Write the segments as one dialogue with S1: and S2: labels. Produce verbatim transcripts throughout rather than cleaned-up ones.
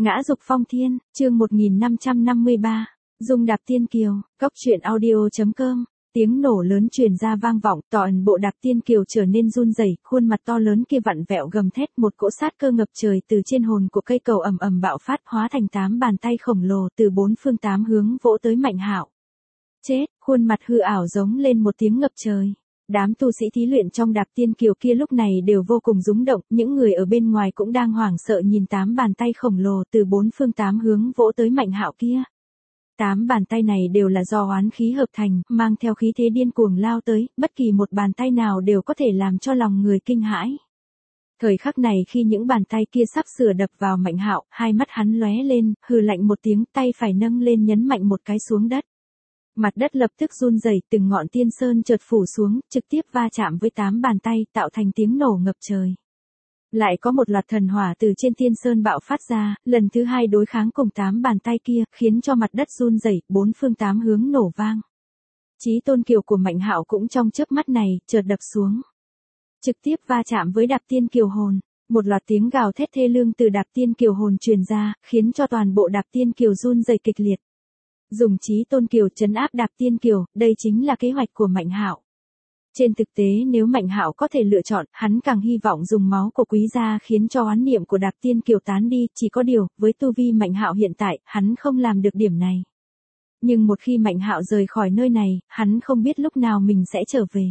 S1: Ngã dục phong thiên, chương một nghìn năm trăm năm mươi ba, Dung Đạp Tiên Kiều, Cốc truyện audio chấm com. Tiếng nổ lớn truyền ra vang vọng, toàn bộ Đạp Tiên Kiều trở nên run rẩy, khuôn mặt to lớn kia vặn vẹo gầm thét, một cỗ sát cơ ngập trời từ trên hồn của cây cầu ầm ầm bạo phát, hóa thành tám bàn tay khổng lồ từ bốn phương tám hướng vỗ tới Mạnh Hạo. Chết, khuôn mặt hư ảo giống lên một tiếng ngập trời. Đám tu sĩ thí luyện trong Đạp Tiên Kiều kia lúc này đều vô cùng rúng động, những người ở bên ngoài cũng đang hoảng sợ nhìn tám bàn tay khổng lồ từ bốn phương tám hướng vỗ tới Mạnh Hạo kia. Tám bàn tay này đều là do oán khí hợp thành, mang theo khí thế điên cuồng lao tới, bất kỳ một bàn tay nào đều có thể làm cho lòng người kinh hãi. Thời khắc này khi những bàn tay kia sắp sửa đập vào Mạnh Hạo, hai mắt hắn lóe lên, hừ lạnh một tiếng, tay phải nâng lên nhấn mạnh một cái xuống đất. Mặt đất lập tức run rẩy, từng ngọn tiên sơn chợt phủ xuống, trực tiếp va chạm với tám bàn tay, tạo thành tiếng nổ ngập trời. Lại có một loạt thần hỏa từ trên tiên sơn bạo phát ra, lần thứ hai đối kháng cùng tám bàn tay kia, khiến cho mặt đất run rẩy, bốn phương tám hướng nổ vang. Chí tôn kiều của Mạnh Hạo cũng trong chớp mắt này, chợt đập xuống. Trực tiếp va chạm với Đạp Tiên Kiều hồn. Một loạt tiếng gào thét thê lương từ Đạp Tiên Kiều hồn truyền ra, khiến cho toàn bộ Đạp Tiên Kiều run rẩy kịch liệt. Dùng Chí tôn kiều trấn áp Đạp Tiên Kiều, đây chính là kế hoạch của Mạnh Hạo. Trên thực tế nếu Mạnh Hạo có thể lựa chọn, hắn càng hy vọng dùng máu của Quý gia khiến cho oán niệm của Đạp Tiên Kiều tán đi, chỉ có điều, với tu vi Mạnh Hạo hiện tại, hắn không làm được điểm này. Nhưng một khi Mạnh Hạo rời khỏi nơi này, hắn không biết lúc nào mình sẽ trở về.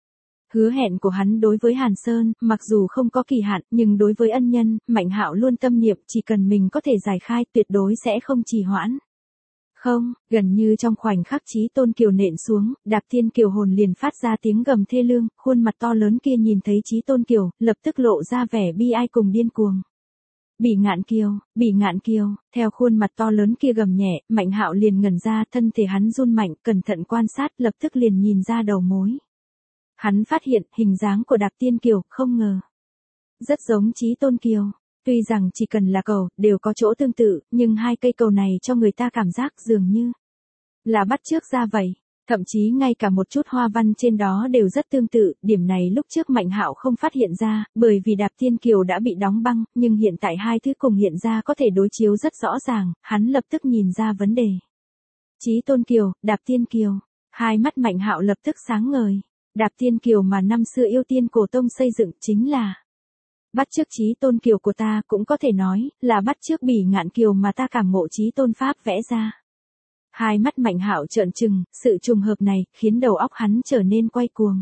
S1: Hứa hẹn của hắn đối với Hàn Sơn, mặc dù không có kỳ hạn, nhưng đối với ân nhân, Mạnh Hạo luôn tâm niệm, chỉ cần mình có thể giải khai, tuyệt đối sẽ không trì hoãn. Không, gần như trong khoảnh khắc Chí tôn kiều nện xuống, Đạp Tiên Kiều hồn liền phát ra tiếng gầm thê lương, khuôn mặt to lớn kia nhìn thấy Chí tôn kiều, lập tức lộ ra vẻ bi ai cùng điên cuồng. Bỉ Ngạn Kiều, Bỉ Ngạn Kiều, theo khuôn mặt to lớn kia gầm nhẹ, Mạnh Hạo liền ngẩn ra, thân thể hắn run mạnh, cẩn thận quan sát, lập tức liền nhìn ra đầu mối. Hắn phát hiện, hình dáng của Đạp Tiên Kiều, không ngờ. Rất giống Chí tôn kiều. Tuy rằng chỉ cần là cầu, đều có chỗ tương tự, nhưng hai cây cầu này cho người ta cảm giác dường như là bắt chước ra vậy. Thậm chí ngay cả một chút hoa văn trên đó đều rất tương tự, điểm này lúc trước Mạnh Hạo không phát hiện ra, bởi vì Đạp Tiên Kiều đã bị đóng băng, nhưng hiện tại hai thứ cùng hiện ra có thể đối chiếu rất rõ ràng, hắn lập tức nhìn ra vấn đề. Chí tôn kiều, Đạp Tiên Kiều, hai mắt Mạnh Hạo lập tức sáng ngời. Đạp Tiên Kiều mà năm xưa Yêu Tiên Cổ Tông xây dựng chính là bắt chước Chí tôn kiều của ta, cũng có thể nói là bắt chước Bỉ Ngạn Kiều mà ta cảm ngộ Chí tôn pháp vẽ ra. Hai mắt Mạnh Hạo trợn trừng, sự trùng hợp này khiến đầu óc hắn trở nên quay cuồng.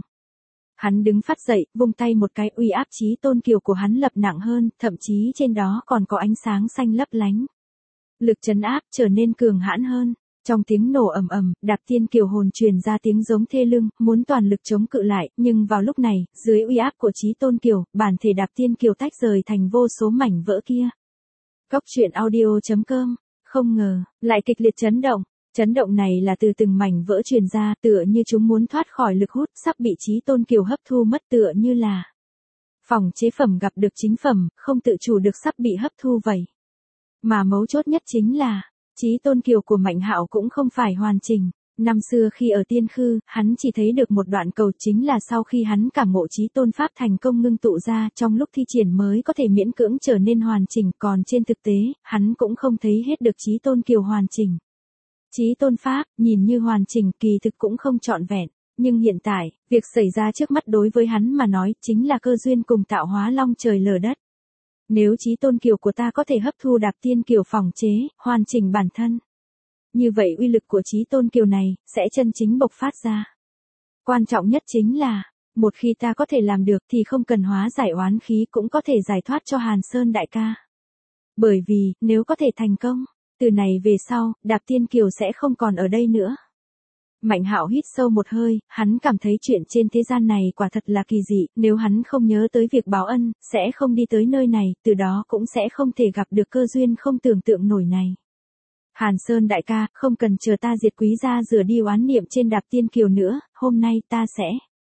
S1: Hắn đứng phát dậy, vung tay một cái, uy áp Chí tôn kiều của hắn lập nặng hơn, thậm chí trên đó còn có ánh sáng xanh lấp lánh. Lực trấn áp trở nên cường hãn hơn. Trong tiếng nổ ầm ầm, Đạp Tiên Kiều hồn truyền ra tiếng giống thê lương, muốn toàn lực chống cự lại, nhưng vào lúc này, dưới uy áp của Chí tôn kiều, bản thể Đạp Tiên Kiều tách rời thành vô số mảnh vỡ kia. Cốc truyện audio chấm com, không ngờ, lại kịch liệt chấn động. Chấn động này là từ từng mảnh vỡ truyền ra, tựa như chúng muốn thoát khỏi lực hút, sắp bị Chí tôn kiều hấp thu mất, tựa như là phòng chế phẩm gặp được chính phẩm, không tự chủ được sắp bị hấp thu vậy. Mà mấu chốt nhất chính là Chí tôn kiều của Mạnh Hạo cũng không phải hoàn chỉnh. Năm xưa khi ở Tiên Khư, hắn chỉ thấy được một đoạn cầu, chính là sau khi hắn cảm ngộ Chí tôn pháp thành công ngưng tụ ra, trong lúc thi triển mới có thể miễn cưỡng trở nên hoàn chỉnh, còn trên thực tế, hắn cũng không thấy hết được Chí tôn kiều hoàn chỉnh. Chí tôn pháp, nhìn như hoàn chỉnh, kỳ thực cũng không trọn vẹn. Nhưng hiện tại, việc xảy ra trước mắt đối với hắn mà nói, chính là cơ duyên cùng tạo hóa long trời lở đất. Nếu Chí tôn kiều của ta có thể hấp thu Đạp Tiên Kiều phòng chế, hoàn chỉnh bản thân, như vậy uy lực của Chí tôn kiều này, sẽ chân chính bộc phát ra. Quan trọng nhất chính là, một khi ta có thể làm được thì không cần hóa giải oán khí cũng có thể giải thoát cho Hàn Sơn đại ca. Bởi vì, nếu có thể thành công, từ này về sau, Đạp Tiên Kiều sẽ không còn ở đây nữa. Mạnh Hạo hít sâu một hơi, hắn cảm thấy chuyện trên thế gian này quả thật là kỳ dị, nếu hắn không nhớ tới việc báo ân, sẽ không đi tới nơi này, từ đó cũng sẽ không thể gặp được cơ duyên không tưởng tượng nổi này. Hàn Sơn đại ca, không cần chờ ta diệt Quý gia rửa đi oán niệm trên Đạp Tiên Kiều nữa, hôm nay ta sẽ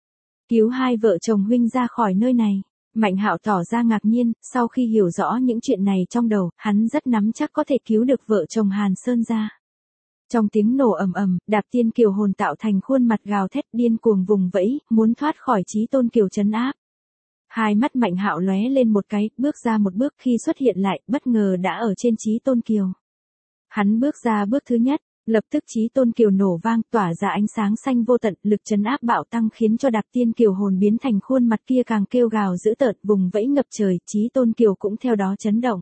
S1: cứu hai vợ chồng huynh ra khỏi nơi này. Mạnh Hạo tỏ ra ngạc nhiên, sau khi hiểu rõ những chuyện này trong đầu, hắn rất nắm chắc có thể cứu được vợ chồng Hàn Sơn ra. Trong tiếng nổ ầm ầm, Đạp Tiên Kiều hồn tạo thành khuôn mặt gào thét điên cuồng vùng vẫy, muốn thoát khỏi Chí tôn kiều trấn áp. Hai mắt Mạnh Hạo lóe lên một cái, bước ra một bước, khi xuất hiện lại, bất ngờ đã ở trên Chí Tôn Kiều. Hắn bước ra bước thứ nhất, lập tức Chí Tôn Kiều nổ vang, tỏa ra ánh sáng xanh vô tận, lực trấn áp bạo tăng khiến cho Đạp Tiên Kiều hồn biến thành khuôn mặt kia càng kêu gào dữ tợn, vùng vẫy ngập trời, Chí Tôn Kiều cũng theo đó chấn động.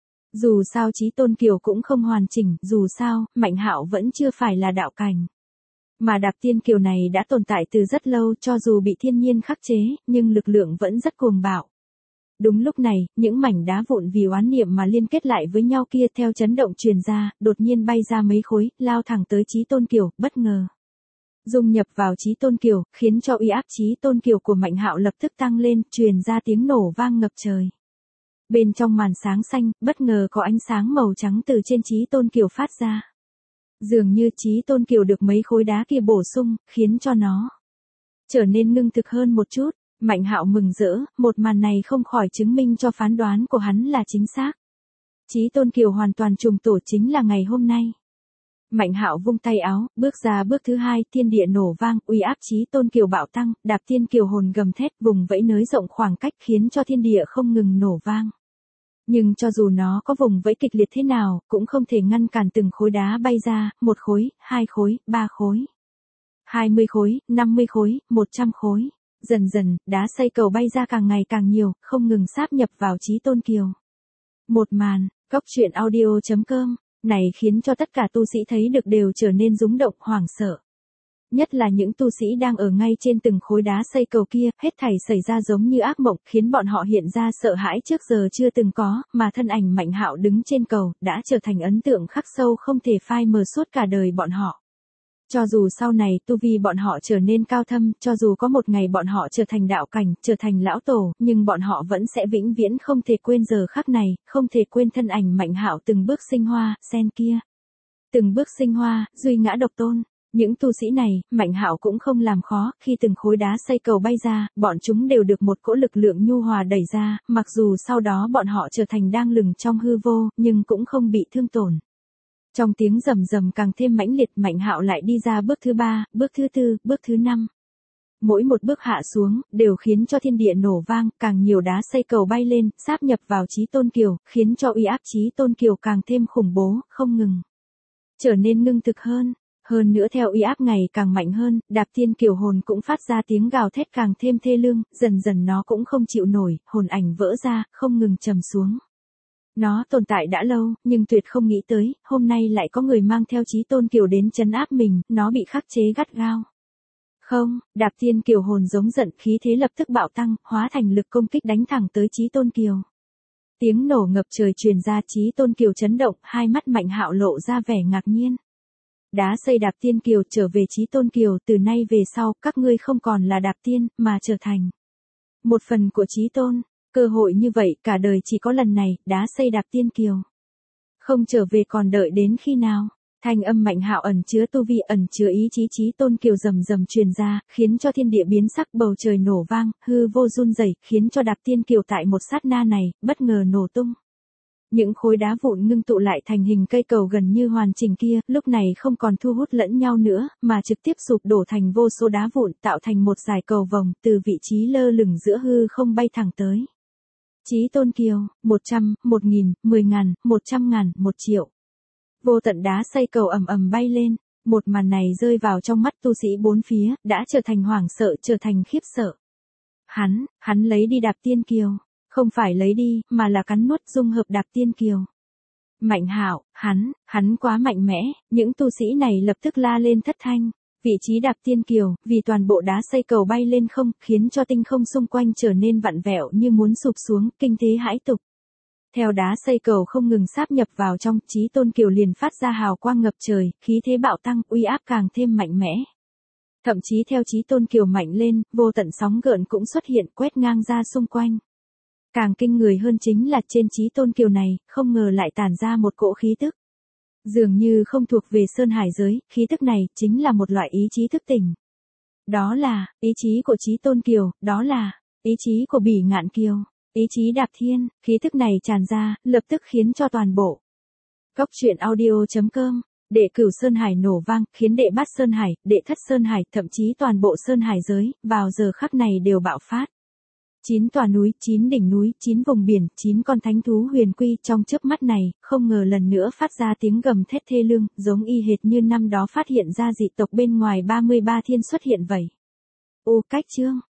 S1: Dù sao Chí Tôn Kiều cũng không hoàn chỉnh, dù sao, Mạnh Hạo vẫn chưa phải là đạo cảnh. Mà Đạp Tiên Kiều này đã tồn tại từ rất lâu, cho dù bị thiên nhiên khắc chế, nhưng lực lượng vẫn rất cuồng bạo. Đúng lúc này, những mảnh đá vụn vì oán niệm mà liên kết lại với nhau kia theo chấn động truyền ra, đột nhiên bay ra mấy khối, lao thẳng tới Chí Tôn Kiều, bất ngờ dung nhập vào Chí Tôn Kiều, khiến cho uy áp Chí Tôn Kiều của Mạnh Hạo lập tức tăng lên, truyền ra tiếng nổ vang ngập trời. Bên trong màn sáng xanh, bất ngờ có ánh sáng màu trắng từ trên Chí Tôn Kiều phát ra. Dường như Chí Tôn Kiều được mấy khối đá kia bổ sung, khiến cho nó trở nên ngưng thực hơn một chút. Mạnh Hạo mừng rỡ, một màn này không khỏi chứng minh cho phán đoán của hắn là chính xác. Chí Tôn Kiều hoàn toàn trùng tổ chính là ngày hôm nay. Mạnh Hạo vung tay áo, bước ra bước thứ hai, thiên địa nổ vang, uy áp Chí Tôn Kiều bạo tăng, Đạp Tiên Kiều hồn gầm thét, vùng vẫy nới rộng khoảng cách khiến cho thiên địa không ngừng nổ vang. Nhưng cho dù nó có vùng vẫy kịch liệt thế nào, cũng không thể ngăn cản từng khối đá bay ra, một khối, hai khối, ba khối, hai mươi khối, năm mươi khối, một trăm khối. Dần dần, đá xây cầu bay ra càng ngày càng nhiều, không ngừng sáp nhập vào Chí Tôn Kiều. Một màn, góc truyện audio chấm com, này khiến cho tất cả tu sĩ thấy được đều trở nên rúng động, hoảng sợ. Nhất là những tu sĩ đang ở ngay trên từng khối đá xây cầu kia, hết thảy xảy ra giống như ác mộng, khiến bọn họ hiện ra sợ hãi trước giờ chưa từng có, mà thân ảnh Mạnh Hạo đứng trên cầu, đã trở thành ấn tượng khắc sâu không thể phai mờ suốt cả đời bọn họ. Cho dù sau này tu vi bọn họ trở nên cao thâm, cho dù có một ngày bọn họ trở thành đạo cảnh, trở thành lão tổ, nhưng bọn họ vẫn sẽ vĩnh viễn không thể quên giờ khắc này, không thể quên thân ảnh Mạnh Hạo từng bước sinh hoa, sen kia. Từng bước sinh hoa, duy ngã độc tôn. Những tu sĩ này, Mạnh Hạo cũng không làm khó, khi từng khối đá xây cầu bay ra, bọn chúng đều được một cỗ lực lượng nhu hòa đẩy ra, mặc dù sau đó bọn họ trở thành đang lừng trong hư vô, nhưng cũng không bị thương tổn. Trong tiếng rầm rầm càng thêm mãnh liệt, Mạnh Hạo lại đi ra bước thứ ba, bước thứ tư, bước thứ năm. Mỗi một bước hạ xuống, đều khiến cho thiên địa nổ vang, càng nhiều đá xây cầu bay lên, sáp nhập vào Chí Tôn Kiều, khiến cho uy áp Chí Tôn Kiều càng thêm khủng bố, không ngừng trở nên ngưng thực hơn. Hơn nữa theo uy áp ngày càng mạnh hơn, Đạp Tiên Kiều hồn cũng phát ra tiếng gào thét càng thêm thê lương, dần dần nó cũng không chịu nổi, hồn ảnh vỡ ra, không ngừng trầm xuống. Nó tồn tại đã lâu, nhưng tuyệt không nghĩ tới, hôm nay lại có người mang theo Chí Tôn Kiều đến trấn áp mình, nó bị khắc chế gắt gao. Không, Đạp Tiên Kiều hồn giống giận, khí thế lập tức bạo tăng, hóa thành lực công kích đánh thẳng tới Chí Tôn Kiều. Tiếng nổ ngập trời truyền ra, Chí Tôn Kiều chấn động, hai mắt Mạnh Hạo lộ ra vẻ ngạc nhiên. Đá xây Đạp Tiên Kiều trở về Chí Tôn Kiều, từ nay về sau, các ngươi không còn là Đạp Tiên, mà trở thành một phần của Chí Tôn. Cơ hội như vậy, cả đời chỉ có lần này, đá xây Đạp Tiên Kiều. Không trở về còn đợi đến khi nào? Thanh âm Mạnh Hạo ẩn chứa tu vi, ẩn chứa ý chí Chí Tôn Kiều rầm rầm truyền ra, khiến cho thiên địa biến sắc, bầu trời nổ vang, hư vô run rẩy, khiến cho Đạp Tiên Kiều tại một sát na này, bất ngờ nổ tung. Những khối đá vụn ngưng tụ lại thành hình cây cầu gần như hoàn chỉnh kia, lúc này không còn thu hút lẫn nhau nữa, mà trực tiếp sụp đổ thành vô số đá vụn, tạo thành một dải cầu vòng, từ vị trí lơ lửng giữa hư không bay thẳng tới Chí Tôn Kiều. Một trăm, một nghìn, mười ngàn, một trăm ngàn, một triệu. Vô tận đá xây cầu ầm ầm bay lên, một màn này rơi vào trong mắt tu sĩ bốn phía, đã trở thành hoảng sợ, trở thành khiếp sợ. Hắn, hắn lấy đi Đạp Tiên Kiều. Không phải lấy đi, mà là cắn nuốt dung hợp Đạp Tiên Kiều. Mạnh Hạo, hắn, hắn quá mạnh mẽ, những tu sĩ này lập tức la lên thất thanh. Vị trí Đạp Tiên Kiều, vì toàn bộ đá xây cầu bay lên không, khiến cho tinh không xung quanh trở nên vặn vẹo như muốn sụp xuống, kinh thế hãi tục. Theo đá xây cầu không ngừng sáp nhập vào trong, Chí Tôn Kiều liền phát ra hào quang ngập trời, khí thế bạo tăng, uy áp càng thêm mạnh mẽ. Thậm chí theo Chí Tôn Kiều mạnh lên, vô tận sóng gợn cũng xuất hiện, quét ngang ra xung quanh. Càng kinh người hơn chính là trên Chí Tôn Kiều này, không ngờ lại tản ra một cỗ khí tức. Dường như không thuộc về Sơn Hải giới, khí tức này chính là một loại ý chí thức tỉnh. Đó là, ý chí của Chí Tôn Kiều, đó là, ý chí của Bỉ Ngạn Kiều, ý chí Đạp Thiên, khí tức này tràn ra, lập tức khiến cho toàn bộ. Góc truyện audio chấm com, đệ cửu Sơn Hải nổ vang, khiến đệ bát Sơn Hải, đệ thất Sơn Hải, thậm chí toàn bộ Sơn Hải giới, vào giờ khắc này đều bạo phát. Chín tòa núi, chín đỉnh núi, chín vùng biển, chín con thánh thú huyền quy trong chớp mắt này, không ngờ lần nữa phát ra tiếng gầm thét thê lương, giống y hệt như năm đó phát hiện ra dị tộc bên ngoài ba mươi ba thiên xuất hiện vậy. Ô cách chương.